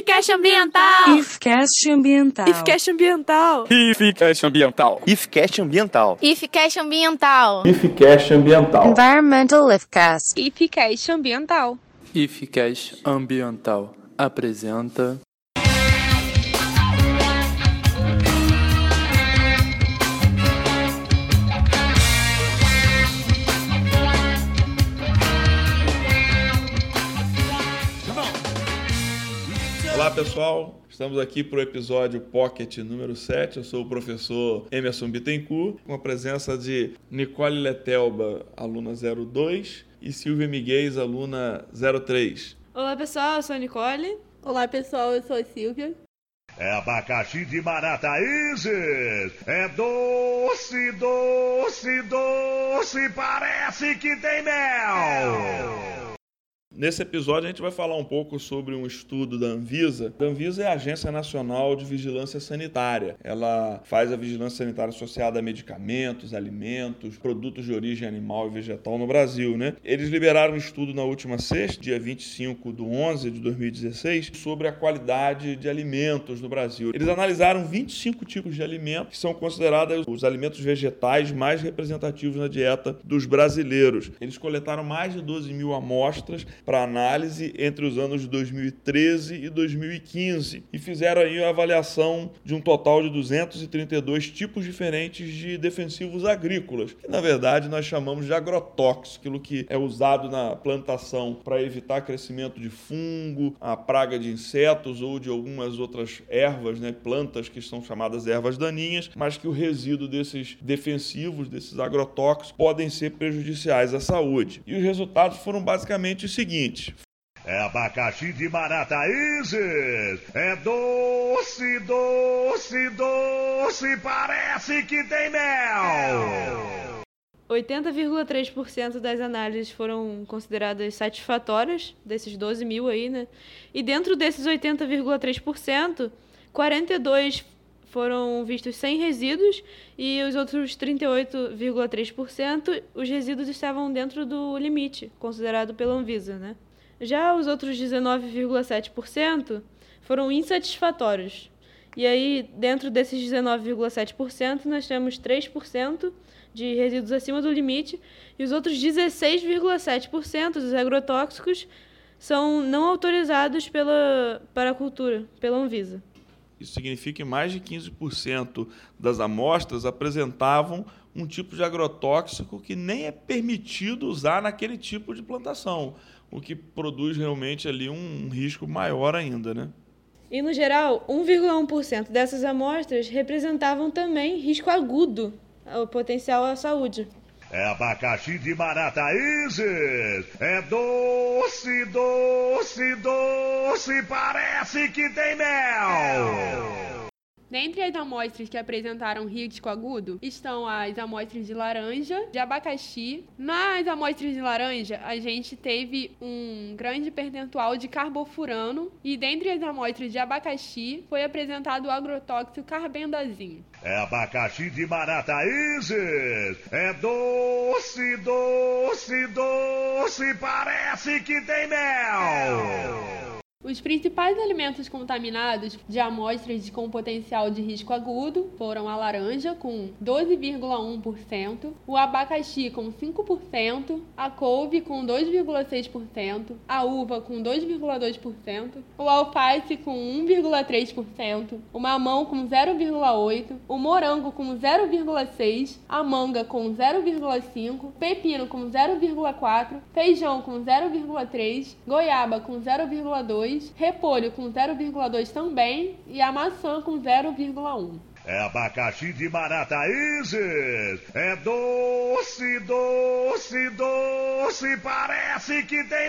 IFCast Ambiental! IFCast Ambiental! IFCast Ambiental! IFCast Ambiental! IFCast Ambiental! IFCast Ambiental! IFCast Ambiental! Environmental IFCast! IFCast Ambiental! IFCast Ambiental apresenta... Olá pessoal, estamos aqui para o episódio Pocket número 7. Eu sou o professor Emerson Bittencourt, com a presença de Nicole Letelba, aluna 02, e Silvia Miguez, aluna 03. Olá pessoal, eu sou a Nicole. Olá pessoal, eu sou a Silvia. É abacaxi de Marataízes, é doce, doce, doce, parece que tem mel. Nesse episódio a gente vai falar um pouco sobre um estudo da Anvisa. A Anvisa é a Agência Nacional de Vigilância Sanitária. Ela faz a vigilância sanitária associada a medicamentos, alimentos, produtos de origem animal e vegetal no Brasil, né? Eles liberaram um estudo na última sexta, dia 25/11/2016, sobre a qualidade de alimentos no Brasil. Eles analisaram 25 tipos de alimentos que são considerados os alimentos vegetais mais representativos na dieta dos brasileiros. Eles coletaram mais de 12 mil amostras para análise entre os anos de 2013 e 2015 e fizeram aí a avaliação de um total de 232 tipos diferentes de defensivos agrícolas, que na verdade nós chamamos de agrotóxicos, aquilo que é usado na plantação para evitar crescimento de fungo, a praga de insetos ou de algumas outras ervas, né, plantas que são chamadas ervas daninhas, mas que o resíduo desses defensivos, desses agrotóxicos, podem ser prejudiciais à saúde. E os resultados foram basicamente os seguintes. É abacaxi de Marataízes, é doce, doce, doce, parece que tem mel. 80,3% das análises foram consideradas satisfatórias, desses 12 mil aí, né? E dentro desses 80,3%, 42 foram vistos sem resíduos e os outros 38,3%, os resíduos estavam dentro do limite considerado pela Anvisa, né? Já os outros 19,7% foram insatisfatórios. E aí, dentro desses 19,7%, nós temos 3% de resíduos acima do limite e os outros 16,7% dos agrotóxicos são não autorizados para a cultura, pela Anvisa. Isso significa que mais de 15% das amostras apresentavam um tipo de agrotóxico que nem é permitido usar naquele tipo de plantação, o que produz realmente ali um risco maior ainda, né? E, no geral, 1,1% dessas amostras representavam também risco agudo ao potencial à saúde. É abacaxi de Marataízes, é doce, doce, doce, parece que tem mel. Dentre as amostras que apresentaram risco agudo estão as amostras de laranja, de abacaxi. Nas amostras de laranja, a gente teve um grande percentual de carbofurano e dentre as amostras de abacaxi foi apresentado o agrotóxico carbendazim. É abacaxi de Marataízes, é doce, doce, doce, parece que tem mel. Os principais alimentos contaminados de amostras com potencial de risco agudo foram a laranja, com 12,1%, o abacaxi, com 5%, a couve, com 2,6%, a uva, com 2,2%, o alface, com 1,3%, o mamão, com 0,8%, o morango, com 0,6%, a manga, com 0,5%, pepino, com 0,4%, feijão, com 0,3%, goiaba, com 0,2%, repolho com 0,2 também e a maçã com 0,1. É abacaxi de Marataízes, é doce, doce, doce, parece que tem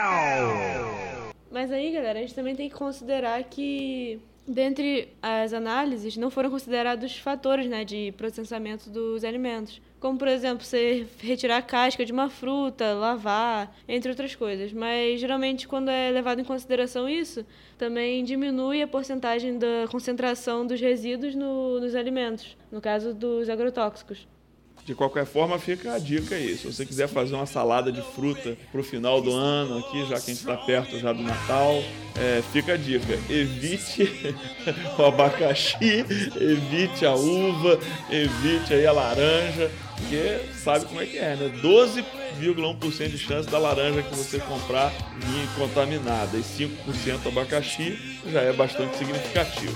mel. Mas aí, galera, a gente também tem que considerar que dentre as análises não foram considerados fatores, né, de processamento dos alimentos. Como, por exemplo, você retirar a casca de uma fruta, lavar, entre outras coisas. Mas, geralmente, quando é levado em consideração isso, também diminui a porcentagem da concentração dos resíduos nos alimentos, no caso dos agrotóxicos. De qualquer forma, fica a dica aí. Se você quiser fazer uma salada de fruta pro final do ano aqui, já que a gente está perto já do Natal, fica a dica. Evite o abacaxi, evite a uva, evite aí a laranja, porque sabe como é que é, né? 12,1% de chance da laranja que você comprar vir contaminada e 5% abacaxi já é bastante significativo.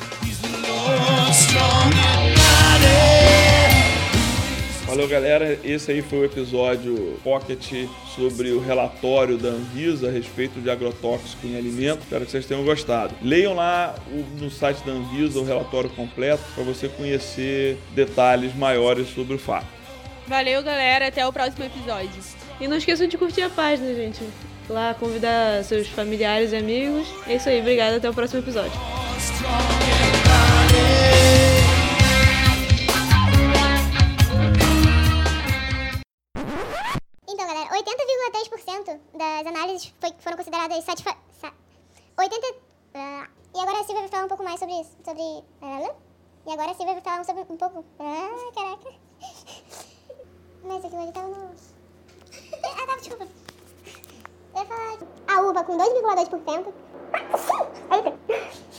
Valeu, galera. Esse aí foi o episódio Pocket sobre o relatório da Anvisa a respeito de agrotóxico em alimentos. Espero que vocês tenham gostado. Leiam lá no site da Anvisa o relatório completo para você conhecer detalhes maiores sobre o fato. Valeu, galera. Até o próximo episódio. E não esqueçam de curtir a página, gente. Lá, convidar seus familiares e amigos. É isso aí. Obrigada. Até o próximo episódio. Então, galera, 80,3% das análises foram consideradas satisfatórias. E agora a Silvia vai falar um pouco mais sobre isso. Caraca. Mas aquilo ali tava no... desculpa. Eu ia falar... A uva com 2,2%. Eita.